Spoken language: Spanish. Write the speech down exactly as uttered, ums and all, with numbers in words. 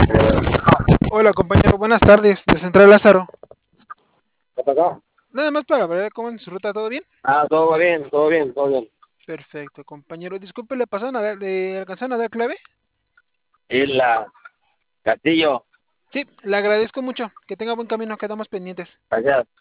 Hola compañero, buenas tardes, de Central Lázaro. ¿Qué pasó? Nada más para ver cómo en su ruta, ¿todo bien? Ah, todo va bien, todo bien, todo bien. Perfecto, compañero. Disculpe, ¿le pasaron a dar, le alcanzaron a dar clave? Isla, Castillo, Sí, le agradezco mucho. Que tenga buen camino, quedamos pendientes. allá.